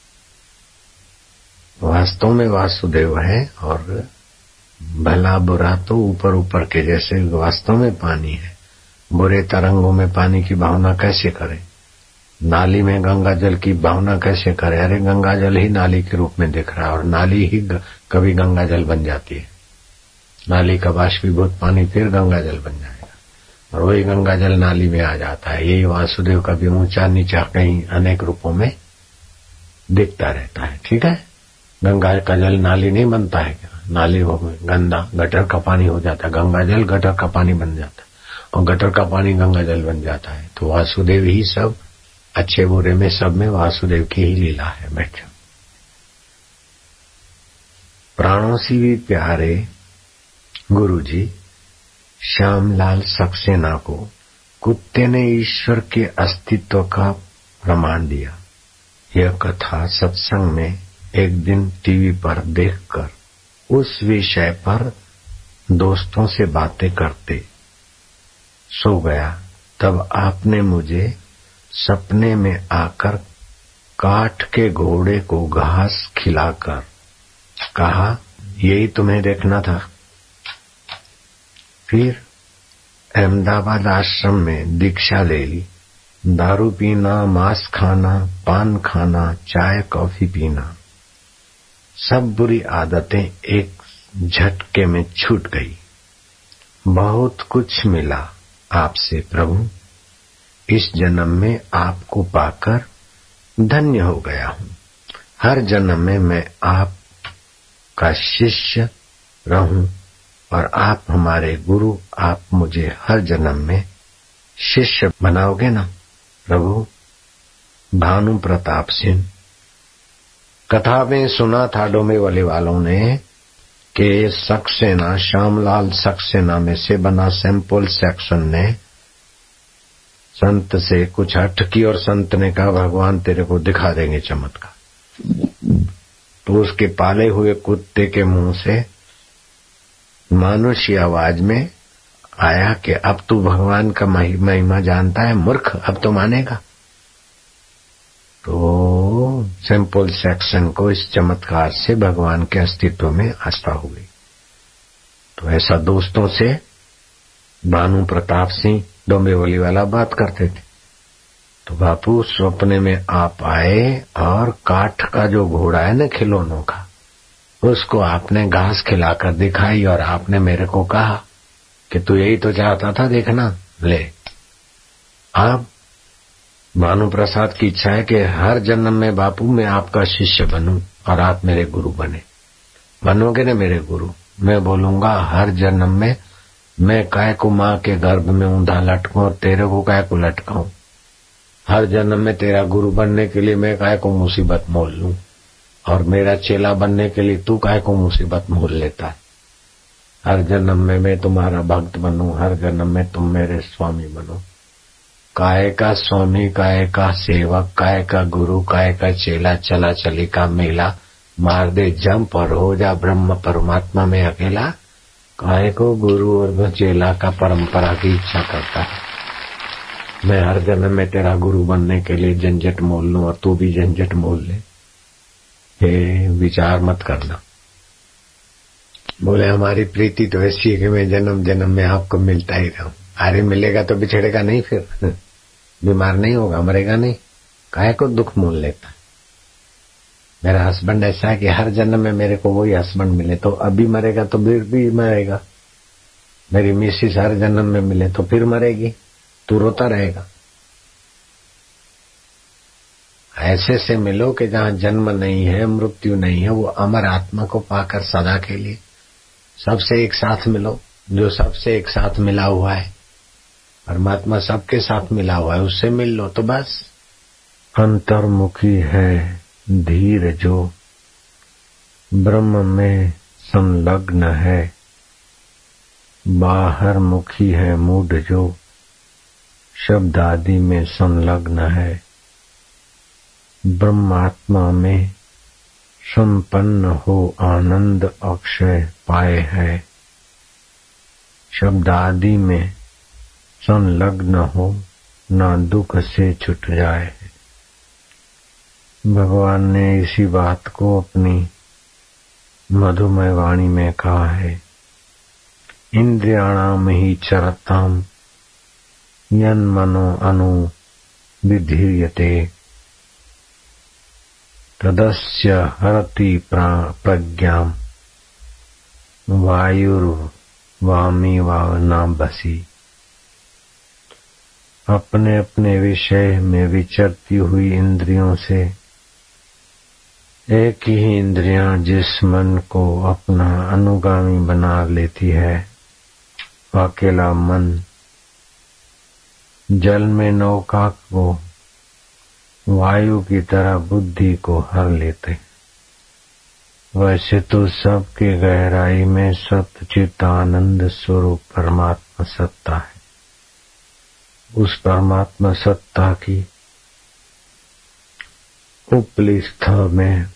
वास्तव में वासुदेव है, और भला बुरा तो ऊपर ऊपर के जैसे वास्तव में पानी है। बुरे तरंगों में पानी की भावना कैसे करे? नाली में गंगा जल की भावना कैसे करे? अरे गंगा जल ही नाली के रूप में दिख रहा है, और नाली ही कभी गंगा जल बन जाती है। नाली का बाष्पीभूत पानी फिर गंगा जल बन जाएगा, और वही गंगा जल नाली में आ जाता है। यही वासुदेव का भी ऊंचा नीचा कहीं अनेक रूपों में दिखता रहता है। ठीक है, गंगा का जल नाली नहीं बनता है क्या? नाली हो गंदा, गटर का पानी हो जाता है, गंगा जल गटर का पानी बन जाता है, और गटर का पानी गंगा जल बन जाता है। तो वासुदेव ही सब, अच्छे बुरे में सब में वासुदेव की ही लीला है। बैठो। प्राणों से भी प्यारे गुरुजी श्यामलाल सक्सेना को कुत्ते ने ईश्वर के अस्तित्व का प्रमाण दिया। यह कथा सत्संग में एक दिन टीवी पर देखकर उस विषय पर दोस्तों से बातें करते सो गया। तब आपने मुझे सपने में आकर काठ के घोड़े को घास खिलाकर कहा, यही तुम्हें देखना था। फिर अहमदाबाद आश्रम में दीक्षा ले ली। दारू पीना, मांस खाना, पान खाना, चाय कॉफी पीना, सब बुरी आदतें एक झटके में छूट गई। बहुत कुछ मिला आपसे प्रभु। इस जन्म में आपको पाकर धन्य हो गया हूँ। हर जन्म में मैं आपका शिष्य रहूं और आप हमारे गुरु। आप मुझे हर जन्म में शिष्य बनाओगे ना प्रभु। भानु प्रताप सिंह। कथा में सुना था डोंबिवली वालों ने कि सक्सेना, श्यामलाल सक्सेना में से बना सैंपल सेक्शन ने संत से कुछ हठ की और संत ने कहा भगवान तेरे को दिखा देंगे चमत्कार। तो उसके पाले हुए कुत्ते के मुंह से मानुषी आवाज में आया कि अब तू भगवान का महिमा जानता है मूर्ख, अब तो मानेगा। तो सैंपल सेक्शन को इस चमत्कार से भगवान के अस्तित्व में आस्था हो गई। तो ऐसा दोस्तों से भानु प्रताप सिंह डोंबिवली वाला बात करते थे। तो बापू सपने में आप आए और काठ का जो घोड़ा है ना खिलौनों का, उसको आपने घास खिलाकर दिखाई और आपने मेरे को कहा कि तू यही तो चाहता था देखना, ले। आप भानु प्रसाद की इच्छा है कि हर जन्म में बापू मैं आपका शिष्य बनूं और आप मेरे गुरु बने। बनोगे ना मेरे गुरु? मैं बोलूंगा हर जन्म में मैं काय को माँ के गर्भ में ऊंधा लटकूं और तेरे को काय को लटकाऊं। हर जन्म में तेरा गुरु बनने के लिए मैं काय को मुसीबत मोल लूं और मेरा चेला बनने के लिए तू काय को मुसीबत मोल लेता है। हर जन्म में मैं तुम्हारा भक्त बनूं, हर जन्म में तुम मेरे स्वामी बनो। काय का स्वामी, काय का सेवक, काय का गुरु, काय का चेला, चला चली का मेला, मार दे जंप और हो जा ब्रह्म परमात्मा में अकेला। काय को गुरु और चेला का परंपरा की इच्छा करता है। मैं हर जन्म में तेरा गुरु बनने के लिए झंझट मोल लूं और तू भी झंझट मोल ले। ये विचार मत करना। बोले हमारी प्रीति तो ऐसी है कि मैं जन्म जन्म में आपको मिलता ही रहूं। अरे मिलेगा तो बिछड़ेगा नहीं, फिर बीमार नहीं होगा, मरेगा नहीं, काहे को दुख मोल लेता। मेरा हस्बैंड ऐसा है कि हर जन्म में मेरे को वही हस्बैंड मिले तो अभी मरेगा तो फिर भी मरेगा। मेरी मिसिस हर जन्म में मिले तो फिर मरेगी, तू रोता रहेगा। ऐसे से मिलो कि जहाँ जन्म नहीं है, मृत्यु नहीं है, वो अमर आत्मा को पाकर सदा के लिए सबसे एक साथ मिलो। जो सबसे एक साथ मिला हुआ है, परमात्मा सबके साथ मिला हुआ है, उससे मिल लो तो बस। अंतर्मुखी है धीर जो ब्रह्म में संलग्न है, बाहर मुखी है मूढ़ जो शब्द आदि में संलग्न है। ब्रह्मात्मा में संपन्न हो आनंद अक्षय पाए है, शब्द आदि में संलग्न हो ना दुख से छूट जाए। भगवान ने इसी बात को अपनी मधुमय वाणी में कहा है। इंद्रियाणाम ही चरताम यन मनो अनु विधीयते तदस्य हरति प्रज्ञाम वायुर्वामी वावना बसी। अपने अपने विषय में विचरती हुई इंद्रियों से एक ही इंद्रियां जिस मन को अपना अनुगामी बना लेती है, अकेला मन जल में नौका को वायु की तरह बुद्धि को हर लेते। वैसे तो सबके गहराई में सच्चित आनंद स्वरूप परमात्मा सत्ता है। उस परमात्मा सत्ता की उपली स्थ में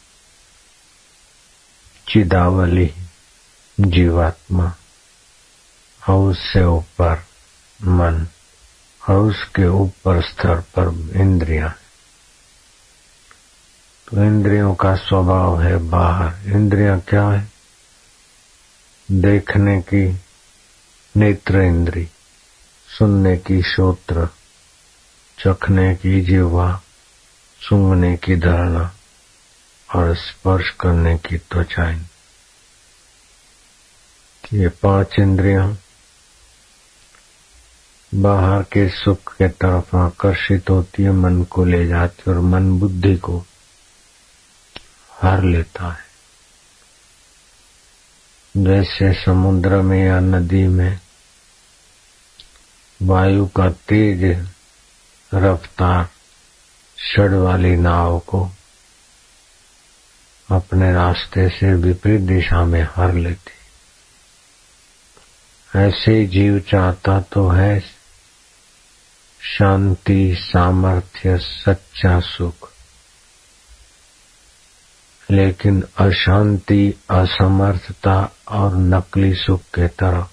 चिदावली जीवात्मा और उससे ऊपर मन और उसके ऊपर स्तर पर इंद्रियां। तो इंद्रियों का स्वभाव है बाहर। इंद्रियां क्या है? देखने की नेत्र इंद्री, सुनने की श्रोत्र, चखने की जिह्वा, सूंघने की धारणा और स्पर्श करने की त्वचा। ये 5 इंद्रियां बाहर के सुख के तरफ आकर्षित होती है, मन को ले जाती है और मन बुद्धि को हर लेता है। जैसे समुद्र में या नदी में वायु का तेज रफ्तार षड वाली नाव को अपने रास्ते से विपरीत दिशा में हर लेती, ऐसे जीव चाहता तो है शांति, सामर्थ्य, सच्चा सुख, लेकिन अशांति, असमर्थता और नकली सुख के तरफ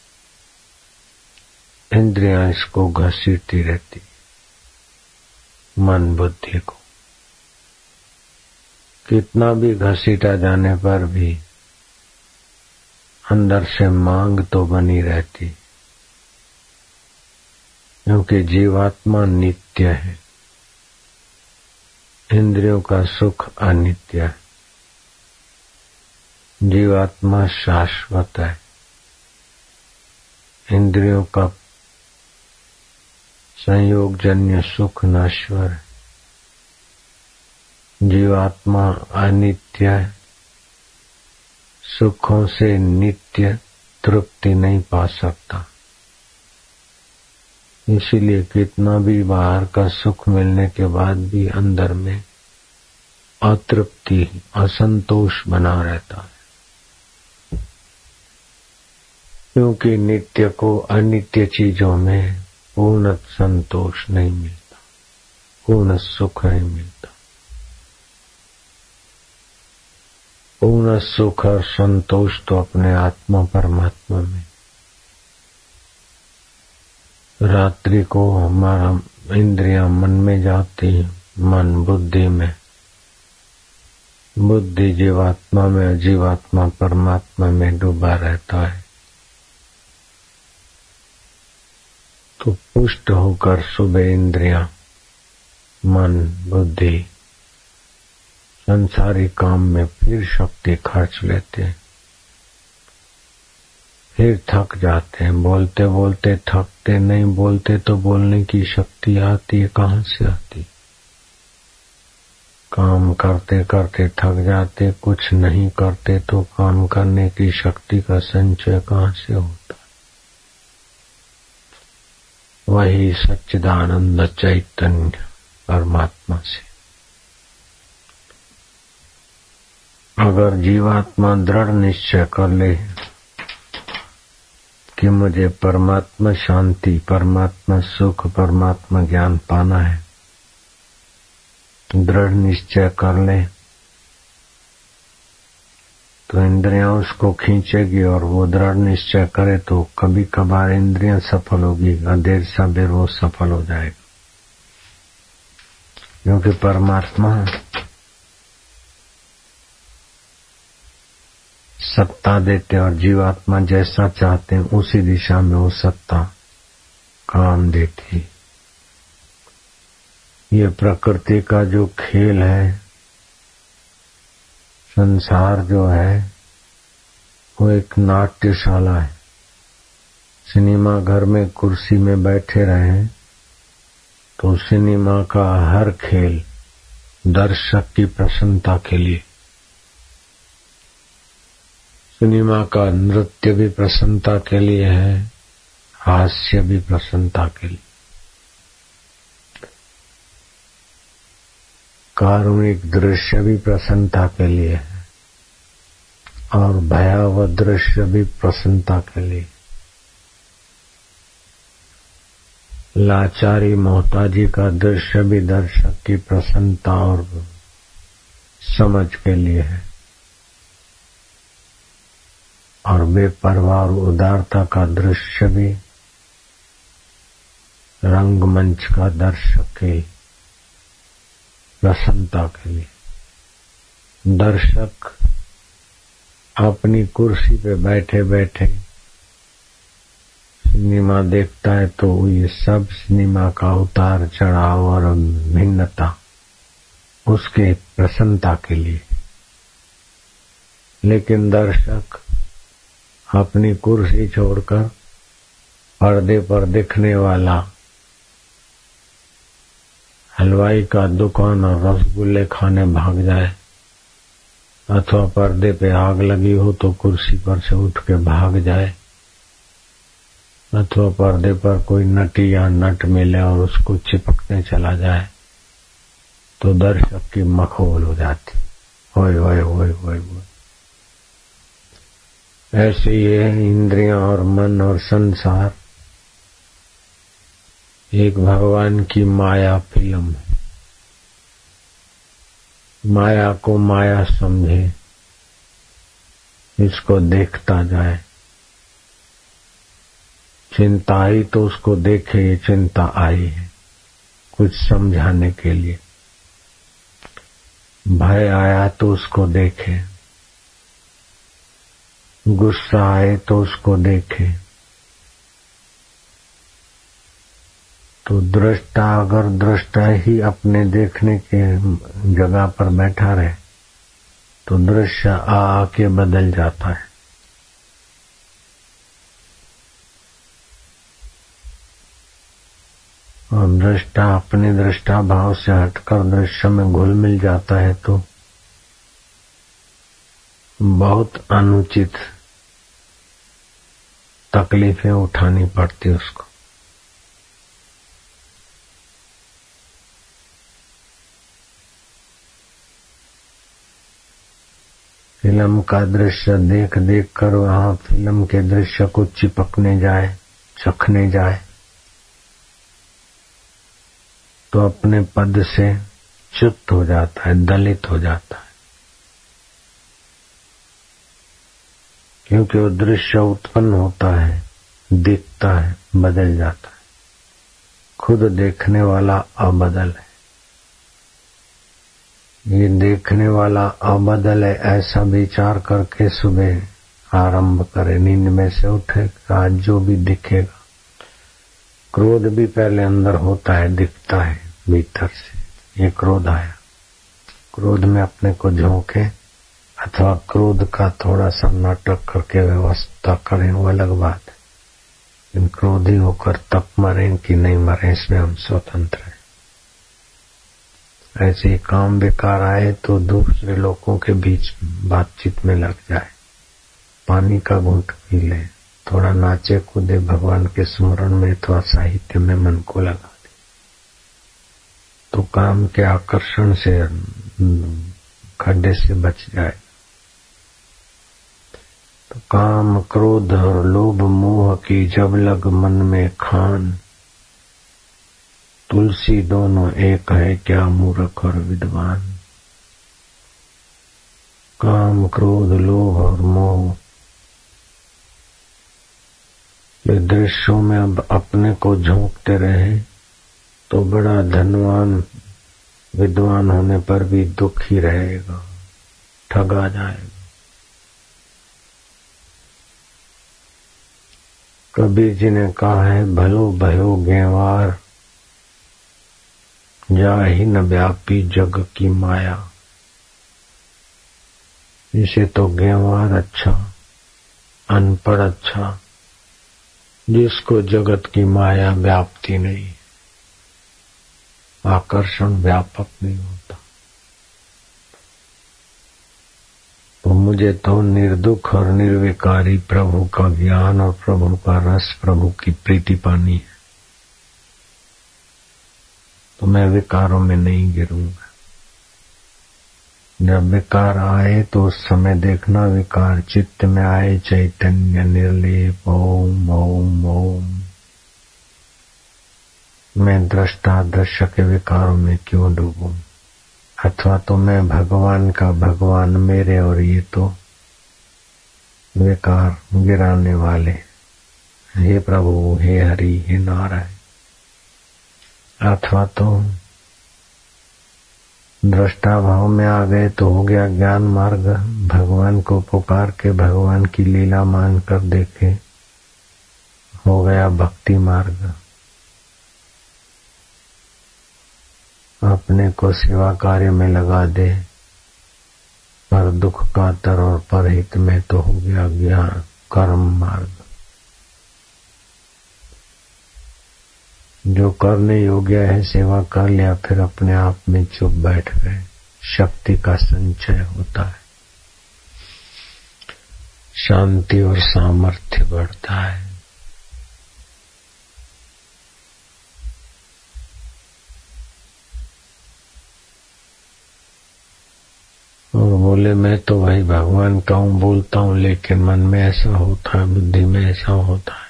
इंद्रियां इसको घसीटती रहती, मन बुद्धि को। कितना भी घसीटा जाने पर भी अंदर से मांग तो बनी रहती, क्योंकि जीवात्मा नित्य है, इंद्रियों का सुख अनित्य है। जीवात्मा शाश्वत है, इंद्रियों का संयोगजन्य सुख नश्वर है। जीवात्मा अनित्य है, सुखों से नित्य तृप्ति नहीं पा सकता। इसीलिए कितना भी बाहर का सुख मिलने के बाद भी अंदर में अतृप्ति, असंतोष बना रहता है, क्योंकि नित्य को अनित्य चीजों में पूर्ण संतोष नहीं मिलता, पूर्ण सुख नहीं मिलता। पूर्ण सुख और संतोष तो अपने आत्मा परमात्मा में। रात्रि को हमारा इंद्रियां मन में जाती, मन बुद्धि में, बुद्धि जीवात्मा में, जीवात्मा परमात्मा में डूबा रहता है। तो पुष्ट होकर सुबह इंद्रियां, मन, बुद्धि संसारी काम में फिर शक्ति खर्च लेते हैं, फिर थक जाते हैं। बोलते बोलते थकते नहीं, बोलते तो बोलने की शक्ति आती है, कहाँ से आती? काम करते करते थक जाते, कुछ नहीं करते तो काम करने की शक्ति का संचय कहाँ से होता? वही सच्चिदानंद चैतन्य परमात्मा से। अगर जीवात्मा दृढ़ निश्चय कर ले कि मुझे परमात्मा शांति, परमात्मा सुख, परमात्मा ज्ञान पाना है, दृढ़ निश्चय कर ले तो इंद्रियां उसको खींचेगी, और वो दृढ़ निश्चय करे तो कभी कभार इंद्रियां सफल होगी और देर सबेर वो सफल हो जाएगा, क्योंकि परमात्मा सत्ता देते और जीवात्मा जैसा चाहते हैं उसी दिशा में वो सत्ता काम देती। ये प्रकृति का जो खेल है, संसार जो है वो एक नाट्यशाला है। सिनेमा घर में कुर्सी में बैठे रहे तो सिनेमा का हर खेल दर्शक की प्रसन्नता के लिए, सिनेमा का नृत्य भी प्रसन्नता के लिए है, हास्य भी प्रसन्नता के लिए, कारुणिक दृश्य भी प्रसन्नता के लिए है, और भयावह दृश्य भी प्रसन्नता के लिए, लाचारी मोहताजी का दृश्य भी दर्शक की प्रसन्नता और समझ के लिए है, और बेपरवाह और उदारता का दृश्य भी रंगमंच का दर्शक की प्रसन्नता के लिए। दर्शक अपनी कुर्सी पे बैठे बैठे सिनेमा देखता है तो ये सब सिनेमा का उतार चढ़ाव और भिन्नता उसके प्रसन्नता के लिए। लेकिन दर्शक अपनी कुर्सी छोड़कर पर्दे पर दिखने वाला हलवाई का दुकान और रसगुल्ले खाने भाग जाए, अथवा पर्दे पे आग लगी हो तो कुर्सी पर से उठ के भाग जाए, अथवा पर्दे पर कोई नटी या नट मिले और उसको चिपकने चला जाए, तो दर्शक की मखौल हो जाती। ओए ओए ओए ओए ओए। ऐसे ये इंद्रियां और मन और संसार एक भगवान की माया फिल्म है। माया को माया समझे, इसको देखता जाए। चिंता आई तो उसको देखे, ये चिंता आई है कुछ समझाने के लिए। भय आया तो उसको देखे, गुस्सा आए तो उसको देखे। तो दृष्टा अगर दृष्टा ही अपने देखने के जगह पर बैठा रहे तो दृश्य आके बदल जाता है। और दृष्टा अपने दृष्टा भाव से हटकर दृश्य में घुल मिल जाता है तो बहुत अनुचित तकलीफें उठानी पड़ती उसको। फिल्म का दृश्य देख देख कर वहां फिल्म के दृश्य को चिपकने जाए, चखने जाए तो अपने पद से च्युत हो जाता है, दलित हो जाता है। क्योंकि वो दृश्य उत्पन्न होता है, दिखता है, बदल जाता है। खुद देखने वाला अबदल है। ये देखने वाला अबदल है ऐसा विचार करके सुबह आरंभ करे, नींद में से उठे, आज जो भी दिखेगा। क्रोध भी पहले अंदर होता है, दिखता है भीतर से। ये क्रोध आया, क्रोध में अपने को झोंके अथवा क्रोध का थोड़ा सा नाटक करके व्यवस्था करें, वो अलग बात है। इन क्रोधी होकर तब मरें कि नहीं मरें, इसमें हम स्वतंत्र हैं। ऐसे काम बेकार आए तो दूसरे लोगों के बीच बातचीत में लग जाए, पानी का घूंट पी ले, थोड़ा नाचे कूदे भगवान के स्मरण में अथवा साहित्य में मन को लगा दे, तो काम के आकर्षण से खड्डे से बच जाए। तो काम क्रोध और लोभ मोह की जब लग मन में खान, तुलसी दोनों एक है क्या मूर्ख और विद्वान। काम क्रोध लोभ और मोह ये दृश्यों में अब अपने को झोंकते रहे तो बड़ा धनवान विद्वान होने पर भी दुखी रहेगा, ठगा जाएगा। कबीर जी ने कहा है, भलो भयो गेवार जाहि न व्यापी जग की माया। इसे तो गेवार अच्छा, अनपढ़ अच्छा, जिसको जगत की माया व्याप्ति नहीं, आकर्षण व्यापक नहीं होता। तो मुझे तो निर्दुख और निर्विकारी प्रभु का ज्ञान और प्रभु का रस, प्रभु की प्रीति पानी है, तो मैं विकारों में नहीं गिरूंगा। जब विकार आए तो उस समय देखना, विकार चित्त में आए चैतन्य निर्लेप ओम ओम ओम। मैं दृष्टा दृश्य के विकारों में क्यों डूबूं? अथवा तो मैं भगवान का भगवान मेरे और ये तो विकार गिराने वाले। हे प्रभु, हे हरि, हे नारायण। अथवा तो दृष्टा भाव में आ गए तो हो गया ज्ञान मार्ग। भगवान को पुकार के भगवान की लीला मान कर देखे, हो गया भक्ति मार्ग। अपने को सेवा कार्य में लगा दे, पर दुख कातर और परहित में तो हो गया ज्ञान कर्म मार्ग। जो करने योग्य है सेवा कर लिया, फिर अपने आप में चुप बैठ गए, शक्ति का संचय होता है, शांति और सामर्थ्य बढ़ता है। और बोले मैं तो वही भगवान का हूं, बोलता हूं, लेकिन मन में ऐसा होता है, बुद्धि में ऐसा होता है।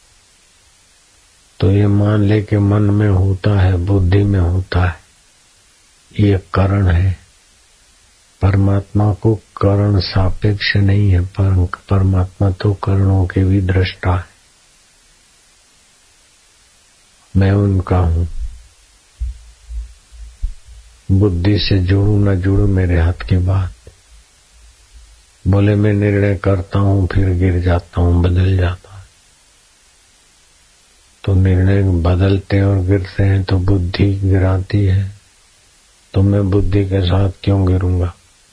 तो ये मान ले कि मन में होता है, बुद्धि में होता है, ये करण है। परमात्मा को करण सापेक्ष नहीं है, परमात्मा तो करणों के भी दृष्टा है। मैं उनका हूं। बुद्धि से जुड़ू न जुड़ू मेरे हाथ की बात। बोले मैं निर्णय करता हूं, फिर गिर जाता हूं, बदल जाता है। तो निर्णय बदलते और गिरते हैं तो बुद्धि गिराती है। तो मैं बुद्धि के साथ क्यों गिरूंगा?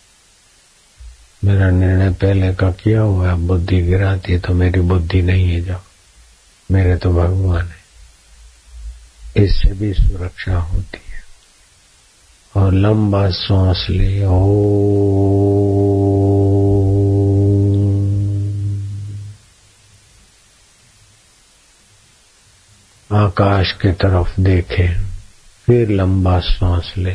मेरा निर्णय पहले का किया हुआ है, बुद्धि गिराती है तो मेरी बुद्धि नहीं है, जो मेरे तो भगवान है। इससे भी सुरक्षा होती है। और लंबा श्वास ले, आकाश की तरफ देखे, फिर लंबा श्वास ले।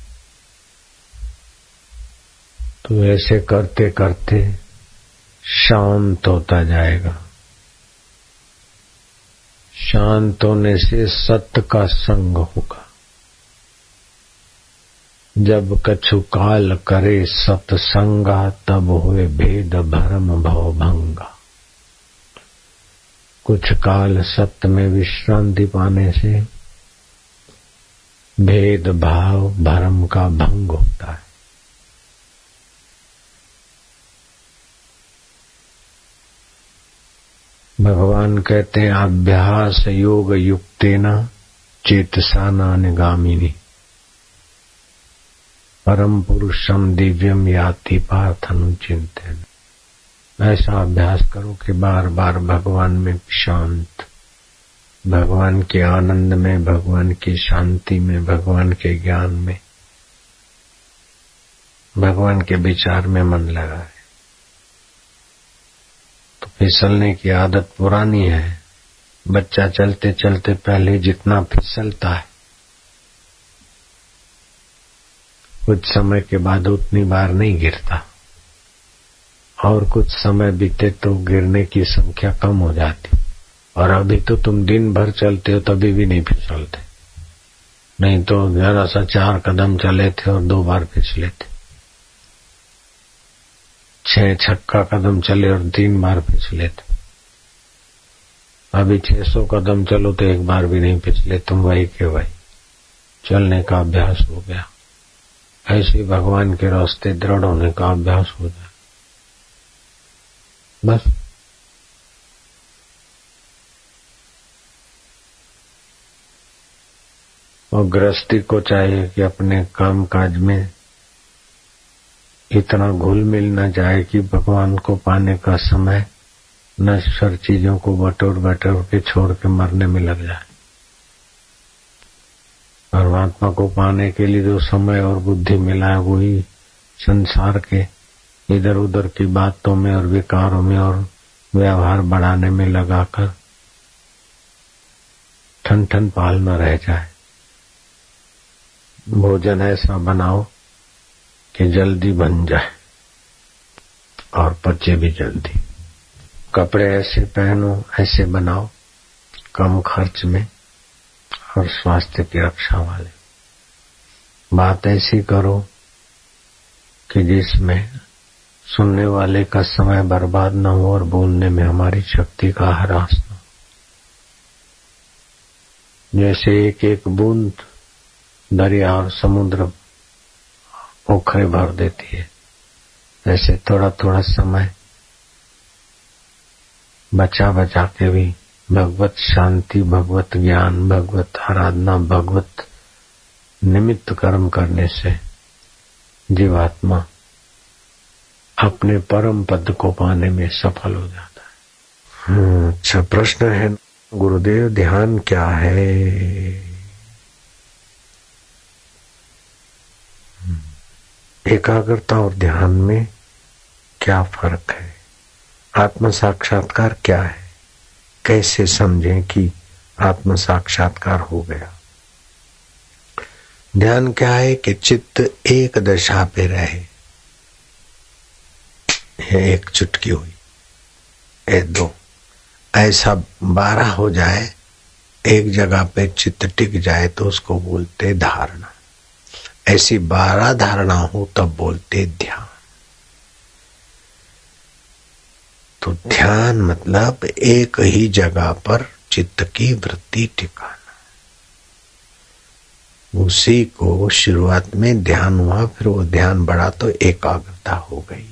तो ऐसे करते करते शांत होता जाएगा। शांत होने से सत्य का संग होगा। जब कछु काल करे सत्संगा, तब हुए भेद भरम भव भंगा। कुछ काल सत्य में विश्रांति पाने से भेद भाव भरम का भंग होता है। भगवान कहते हैं अभ्यास योग युक्तेन चेतसा नान्यगामिनी परम पुरुषम दिव्यम याति पार्थनुचिंतन। ऐसा अभ्यास करो कि बार बार भगवान में शांत, भगवान के आनंद में, भगवान की शांति में, भगवान के ज्ञान में, भगवान के विचार में मन लगाए। तो फिसलने की आदत पुरानी है। बच्चा चलते चलते पहले जितना फिसलता है, कुछ समय के बाद उतनी बार नहीं गिरता, और कुछ समय बीते तो गिरने की संख्या कम हो जाती। और अभी तो तुम दिन भर चलते हो तभी भी नहीं फिसलते। नहीं तो जरा सा 4 कदम चले थे और 2 बार फिसले थे, 6 छक्का कदम चले और 3 बार फिसले थे। अभी 600 कदम चलो तो 1 बार भी नहीं फिसले, तुम वही के वही। चलने का अभ्यास हो गया। ऐसे भगवान के रास्ते दृढ़ होने का अभ्यास हो जाए बस। और गृहस्थी को चाहिए कि अपने काम काज में इतना घुल मिल न जाए कि भगवान को पाने का समय नश्वर चीजों को बटोर बटोर के छोड़ के मरने में लग जाए। परमात्मा को पाने के लिए जो समय और बुद्धि मिला है वही संसार के इधर उधर की बातों में और विकारों में और व्यवहार बढ़ाने में लगाकर ठन ठन पाल न रह जाए। भोजन ऐसा बनाओ कि जल्दी बन जाए और पचे भी जल्दी। कपड़े ऐसे पहनो, ऐसे बनाओ, कम खर्च में और स्वास्थ्य की रक्षा वाले। बात ऐसी करो कि जिसमें सुनने वाले का समय बर्बाद न हो और बोलने में हमारी शक्ति का ह्रास न हो। जैसे एक एक बूंद दरिया और समुद्र ओखरे भर देती है। ऐसे थोड़ा थोड़ा समय बचा बचा के भी भगवत शांति, भगवत ज्ञान, भगवत आराधना, भगवत निमित्त कर्म करने से जीवात्मा अपने परम पद को पाने में सफल हो जाता है। अच्छा प्रश्न है, गुरुदेव ध्यान क्या है? एकाग्रता और ध्यान में क्या फर्क है? आत्म साक्षात्कार क्या है? कैसे समझें कि आत्म साक्षात्कार हो गया? ध्यान क्या है कि चित्त एक दशा पे रहे, एक चुटकी हुई, दो, ऐसा 12 हो जाए, एक जगह पे चित्त टिक जाए तो उसको बोलते धारणा। ऐसी 12 धारणा हो तब बोलते ध्यान। तो ध्यान मतलब एक ही जगह पर चित्त की वृत्ति टिकाना। उसी को शुरुआत में ध्यान हुआ, फिर वो ध्यान बढ़ा तो एकाग्रता हो गई।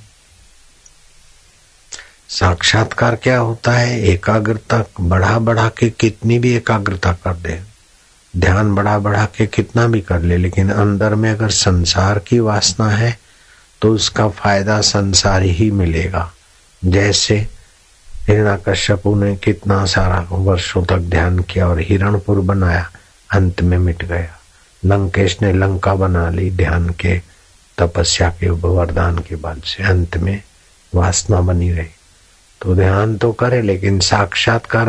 साक्षात्कार क्या होता है? एकाग्रता बढ़ा बढ़ा के कितनी भी एकाग्रता कर दे, ध्यान बढ़ा बढ़ा के कितना भी कर ले, लेकिन अंदर में अगर संसार की वासना है तो उसका फायदा संसार ही मिलेगा। जैसे हिरण्यकश्यपु ने कितना सारा वर्षों तक ध्यान किया और हिरणपुर बनाया, अंत में मिट गया। लंकेश ने लंका बना ली ध्यान के, तपस्या के वरदान के बाद से, अंत में वासना बनी रही। तो ध्यान तो करे, लेकिन साक्षात्कार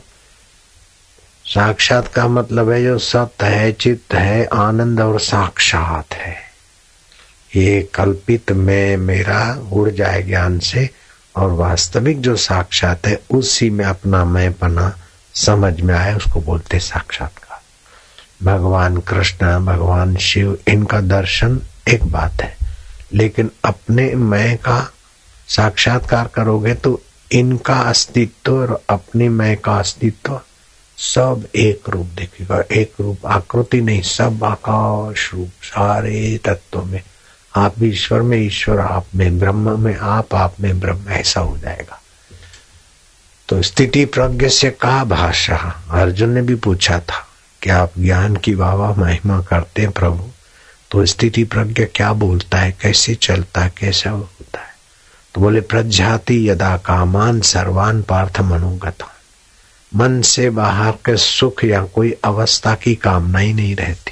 मतलब है जो सत्य है, चित्त है, आनंद और साक्षात है। ये कल्पित मैं मेरा उड़ जाए ज्ञान से, और वास्तविक जो साक्षात है उसी में अपना मैं पना समझ में आए, उसको बोलते साक्षात्कार। भगवान कृष्ण, भगवान शिव, इनका दर्शन एक बात है, लेकिन अपने मैं का साक्षात्कार करोगे तो इनका अस्तित्व और अपने मैं का अस्तित्व सब एक रूप दिखेगा। एक रूप, आकृति नहीं, सब आकाश रूप, सारे तत्वों में आप ईश्वर में ईश्वर, आप में ब्रह्म में आप में ब्रह्म, ऐसा हो जाएगा। तो स्थिति प्रज्ञ से का भाषा, अर्जुन ने भी पूछा था कि आप ज्ञान की वाह महिमा करते हैं प्रभु, तो स्थिति प्रज्ञ क्या बोलता है, कैसे चलता है, कैसा होता है? तो बोले प्रज्ञाति यदा कामान सर्वान पार्थ मनोगता। मन से बाहर के सुख या कोई अवस्था की कामना ही नहीं रहती।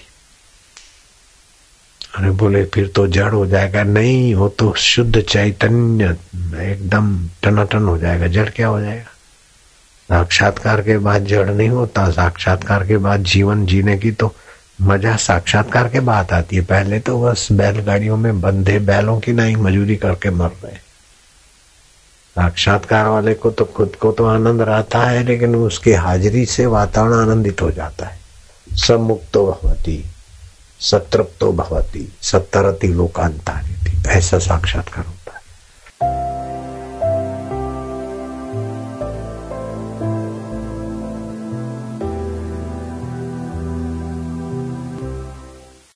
अरे बोले फिर तो जड़ हो जाएगा। नहीं, हो तो शुद्ध चैतन्य एकदम टनाटन हो जाएगा। जड़ क्या हो जाएगा? साक्षात्कार के बाद जड़ नहीं होता। साक्षात्कार के बाद जीवन जीने की तो मजा साक्षात्कार के बाद आती है। पहले तो बस बैलगाड़ियों में बंधे बैलों की नहीं मजूरी करके मर रहे। साक्षात्कार वाले को तो खुद को तो आनंद रहता है, लेकिन उसकी हाजिरी से वातावरण आनंदित हो जाता है। सम्मुक्तो भवति, सतृप्तो भवति, सत्तरति लोकांतारिति, ऐसा साक्षात्कार होता है।